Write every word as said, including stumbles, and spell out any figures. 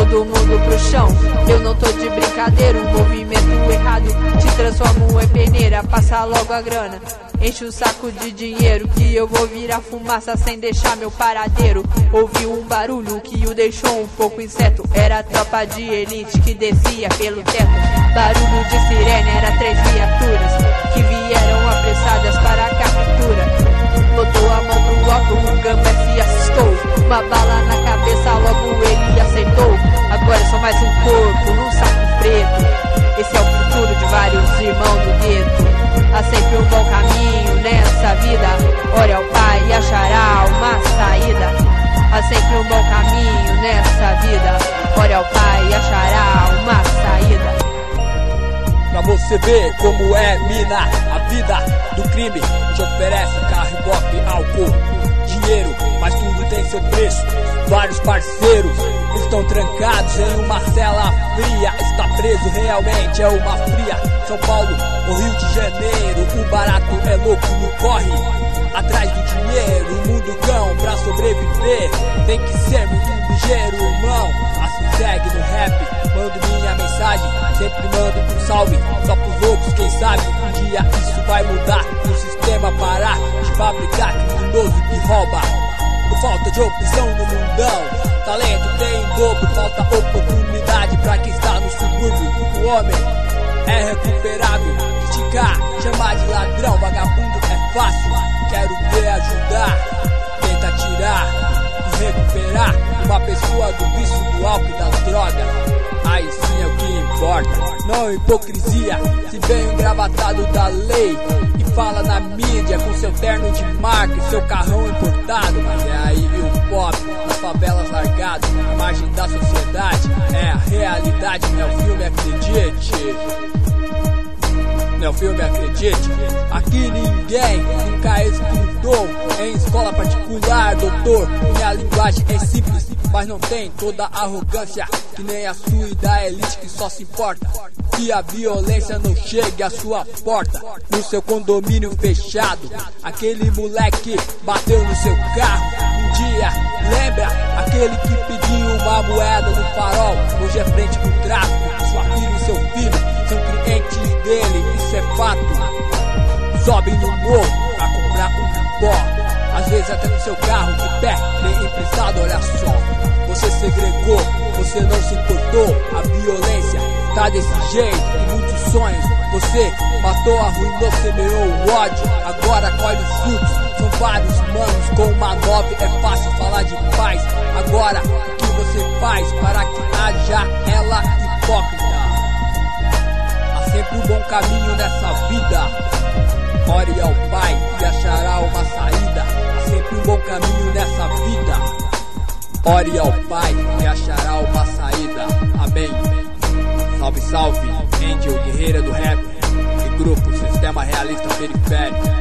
todo mundo pro chão. Eu não tô de brincadeira, um movimento errado te transformo em peneira, passa logo a grana. Enche o saco de dinheiro que eu vou virar fumaça sem deixar meu paradeiro. Ouvi um barulho que o deixou um pouco incerto. Era a tropa de elite que descia pelo teto. Barulho de sirene, era três viaturas que vieram apressadas para a captura. Botou a mão pro alto, o gambé se assustou. Uma bala na cabeça, logo ele aceitou. Agora é só mais um corpo num saco preto. Esse é o futuro de vários irmãos do gueto. Há sempre um bom caminho nessa vida. Ore ao Pai e achará uma saída. Há sempre um bom caminho nessa vida. Ore ao Pai e achará uma saída. Pra você ver como é, mina, a vida do crime te oferece carro, ibope, álcool, dinheiro, mas tudo tem seu preço. Vários parceiros estão trancados em uma cela fria. Está preso realmente é uma fria. São Paulo ou Rio de Janeiro, o barato é louco no corre atrás do dinheiro. O mundo cão pra sobreviver tem que ser muito ligeiro, irmão. Assim segue no rap. Mando minha mensagem, sempre mando um salve só pros loucos, quem sabe um dia isso vai mudar. O sistema parar de fabricar criminoso que rouba. Por falta de opção no mundão, talento tem em dobro, falta oportunidade pra quem está no subúrbio. O homem é recuperável, criticar, chamar de ladrão, vagabundo é fácil. Quero ver ajudar, tenta tirar e recuperar uma pessoa do vício, do álcool e das drogas. Aí sim é o que importa, não hipocrisia. Se vem um gravatado da lei e fala na mídia com seu terno de marca e seu carrão importado, mas é aí viu o pobre nas favelas largado, à margem da sociedade. É a realidade, não é o filme, acredite. Não é o filme, acredite. Aqui ninguém nunca estudou em escola particular, doutor. Minha linguagem é simples, mas não tem toda a arrogância que nem a sua e da elite que só se importa que a violência não chegue à sua porta. No seu condomínio fechado, aquele moleque bateu no seu carro. Um dia, lembra aquele que pediu uma moeda no farol? Hoje é frente pro tráfico, sua filha e seu filho são clientes dele, isso é fato. Sobem no morro pra comprar um pó, às vezes até no seu carro de pé, nem emprestado, olha só. Você segregou, você não se importou, a violência tá desse jeito, e muitos sonhos. Você matou, arruinou, semeou o ódio, agora colhe os frutos. São vários manos com uma nove, é fácil falar de paz. Agora, o que você faz para que haja ela hipócrita? Há sempre um bom caminho nessa vida. Ore ao Pai e achará uma saída. Há sempre um bom caminho nessa vida. Ore ao Pai e achará uma saída. Amém. Salve, salve, Angel, guerreira do rap e grupo Sistema Realista Periférico.